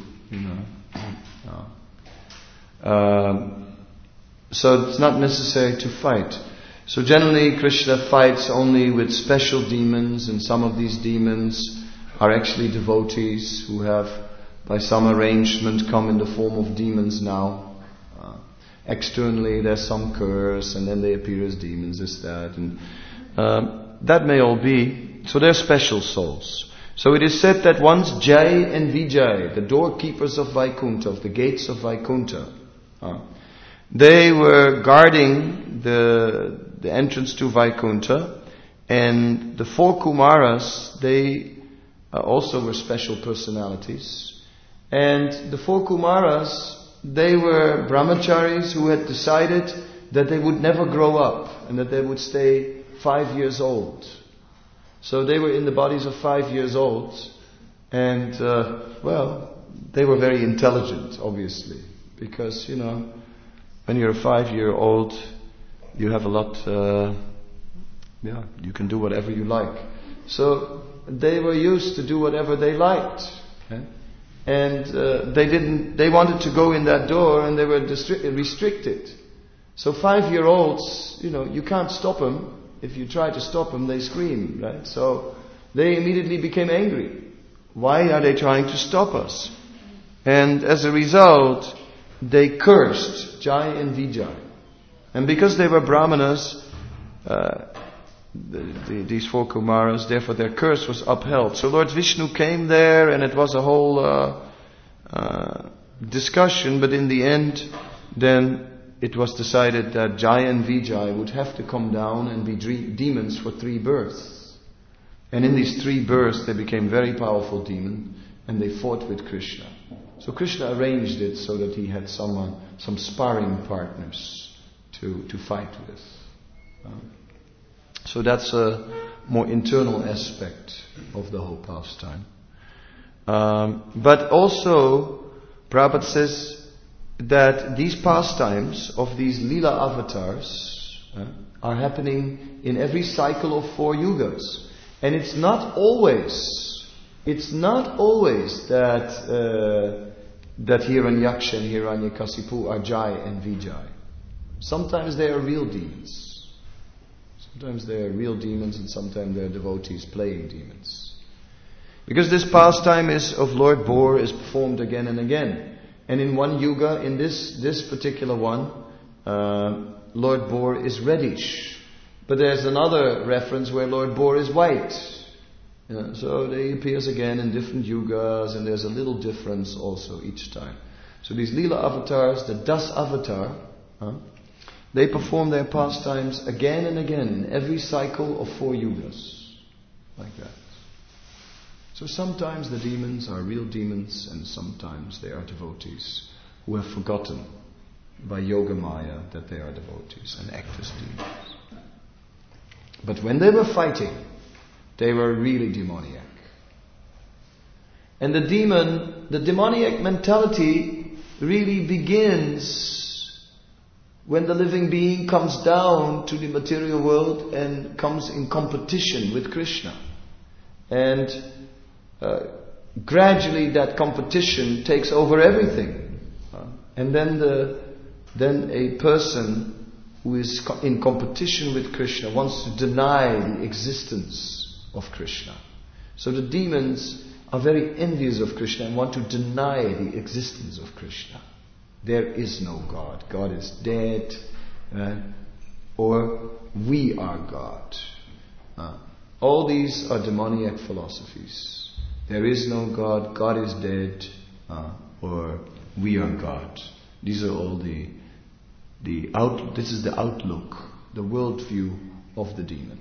So it's not necessary to fight. So generally Krishna fights only with special demons, and some of these demons are actually devotees who have by some arrangement come in the form of demons now. Externally there's some curse and then they appear as demons, this, that, and that may all be. So they're special souls. So it is said that once Jai and Vijay, the doorkeepers of Vaikuntha, of the gates of Vaikuntha, they were guarding the entrance to Vaikuntha, and the 4 Kumaras, they also were special personalities. And the 4 Kumaras, they were brahmacharis who had decided that they would never grow up and that they would stay 5 years old. So they were in the bodies of 5 years old, and they were very intelligent, obviously, because when you're a 5-year-old, you have a lot. You can do whatever you like. So they were used to do whatever they liked, and they wanted to go in that door, and they were restricted. So 5-year-olds, you can't stop them. If you try to stop them, they scream, right? So they immediately became angry. Why are they trying to stop us? And as a result, they cursed Jai and Vijay. And because they were brahmanas, these 4 Kumaras, therefore their curse was upheld. So Lord Vishnu came there, and it was a whole discussion, but in the end, then it was decided that Jai and Vijay would have to come down and be demons for 3 births. And in these 3 births, they became very powerful demons, and they fought with Krishna. So Krishna arranged it so that he had some sparring partners to fight with. So that's a more internal aspect of the whole pastime. But also, Prabhupada says that these pastimes of these Leela avatars are happening in every cycle of 4 yugas. And it's not always that Hiranyaksha and Hiranyakasipu are Jai and Vijay. Sometimes they are real demons. Sometimes they are real demons, and sometimes they are devotees playing demons. Because this pastime of Lord Boar is performed again and again. And in one yuga, in this particular one, Lord Boar is reddish. But there's another reference where Lord Boar is white. So he appears again in different yugas, and there's a little difference also each time. So these Leela avatars, the Das avatar, they perform their pastimes again and again in every cycle of 4 yugas. Like that. So sometimes the demons are real demons, and sometimes they are devotees who have forgotten by Yoga Maya that they are devotees and act as demons. But when they were fighting, they were really demoniac. And the demoniac mentality really begins when the living being comes down to the material world and comes in competition with Krishna. And gradually that competition takes over everything. And then a person who is in competition with Krishna wants to deny the existence of Krishna. So the demons are very envious of Krishna and want to deny the existence of Krishna. There is no God. God is dead. Or we are God. All these are demoniac philosophies. There is no God. God is dead. Or we are God. These are all this is the outlook, the worldview of the demon.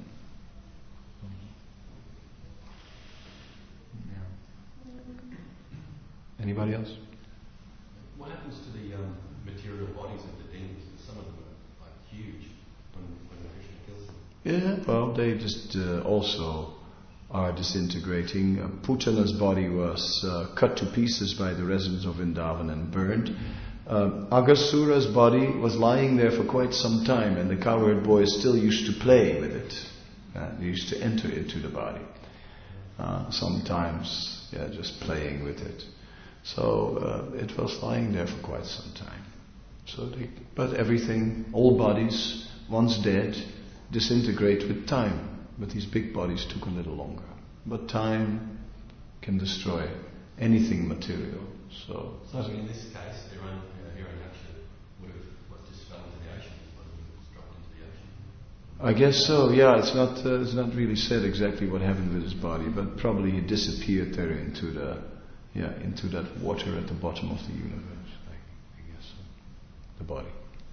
Anybody else?
What happens to the material bodies of the demons? Some of them are like huge when Krishna kills them.
Yeah, well, they just also are disintegrating. Putana's body was cut to pieces by the residents of Vrindavan and burned. Aghasura's body was lying there for quite some time, and the cowherd boys still used to play with it. They used to enter into the body. Sometimes, just playing with it. So it was lying there for quite some time. But everything, all bodies, once dead, disintegrate with time. But these big bodies took a little longer. But time can anything material. So
in this case, Hiranyaksha would have just fell into the ocean, would have dropped into the ocean.
I guess so. Yeah, it's not really said exactly what happened with his body, but probably he disappeared there into that water at the bottom of the universe. I guess so. The body.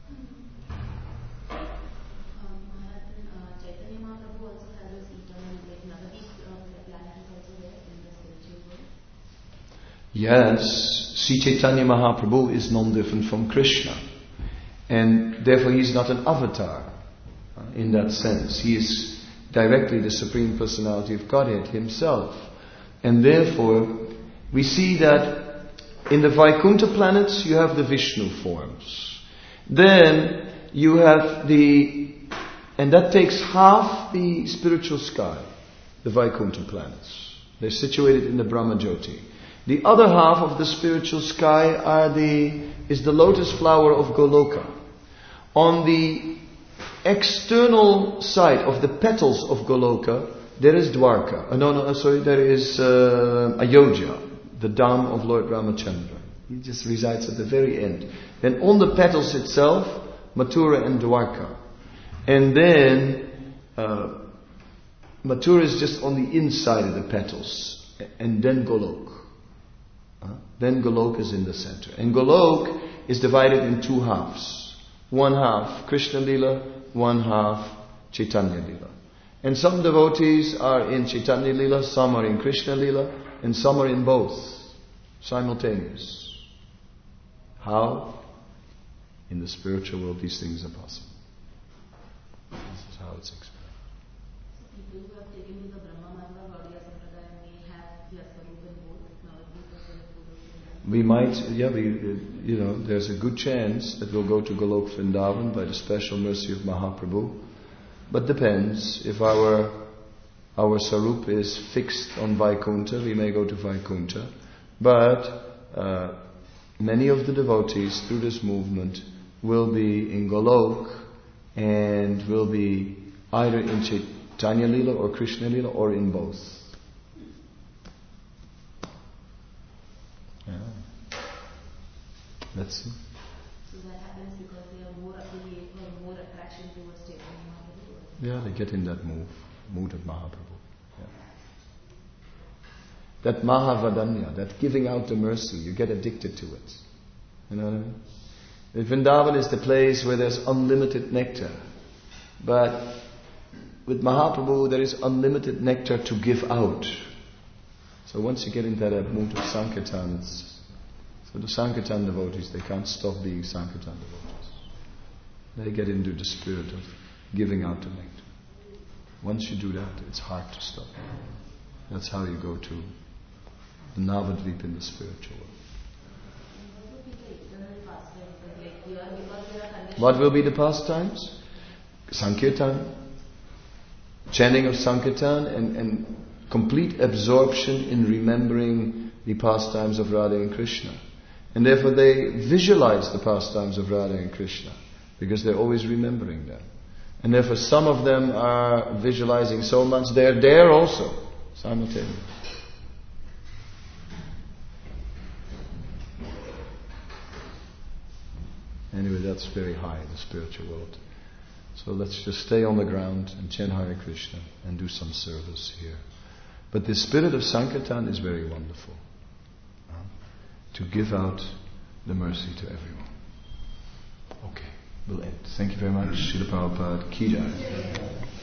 Chaitanya Mahaprabhu also has his eternal, like Navadip planet is also there in the spiritual world.
Yes, Sri Chaitanya Mahaprabhu is non-different from Krishna, and therefore he is not an avatar in that sense. He is directly the Supreme Personality of Godhead himself, and therefore we see that in the Vaikuntha planets you have the Vishnu forms. Then you have and that takes half the spiritual sky, the Vaikuntha planets. They're situated in the Brahmajyoti. The other half of the spiritual sky is the lotus flower of Goloka. On the external side of the petals of Goloka, there is Dwarka. There is Ayodhya, the Dham of Lord Ramachandra. He just resides at the very end. Then on the petals itself, Mathura and Dwarka. And then Mathura is just on the inside of the petals. And then Golok. Then Golok is in the center. And Golok is divided in two halves. One half Krishna Lila, one half Chaitanya Lila. And some devotees are in Chaitanya Lila, some are in Krishna Lila, and some are in both, simultaneous. How? In the spiritual world these things are possible. This is how it's explained.
So people who have taken to the Brahma Marga Gaudiya Sampradaya may have their Sarup in both Navadvip as well as Golok.
We might, there's a good chance that we'll go to Golok Vrindavan by the special mercy of Mahaprabhu. But depends. If our Sarup is fixed on Vaikuntha, we may go to Vaikuntha. But many of the devotees through this movement will be in Golok and will be either in Chaitanya Lila or Krishna Lila or in both. Yeah. Let's see.
So that happens because they are more affiliated or more attraction towards Chaitanya Mahaprabhu.
Yeah, they get in that mood of Mahaprabhu. Yeah. That Mahavadanya, that giving out the mercy, you get addicted to it. You know what I mean? Vrindavan is the place where there's unlimited nectar. But with Mahaprabhu there is unlimited nectar to give out. So once you get into that mood of Sankirtan, so the Sankirtan devotees, they can't stop being Sankirtan devotees. They get into the spirit of giving out the nectar. Once you do that, it's hard to stop. That's how you go to the Navadvip in the spiritual world. What will be the pastimes? Sankirtan, chanting of Sankirtan, and complete absorption in remembering the pastimes of Radha and Krishna. And therefore they visualize the pastimes of Radha and Krishna, because they're always remembering them. And therefore some of them are visualizing so much, they're there also, simultaneously. Anyway, that's very high in the spiritual world. So let's just stay on the ground and chant Hare Krishna and do some service here. But the spirit of Sankirtan is very wonderful. To give out the mercy to everyone. Okay, we'll end. Thank you very much. Srila Prabhupada Ki Jai.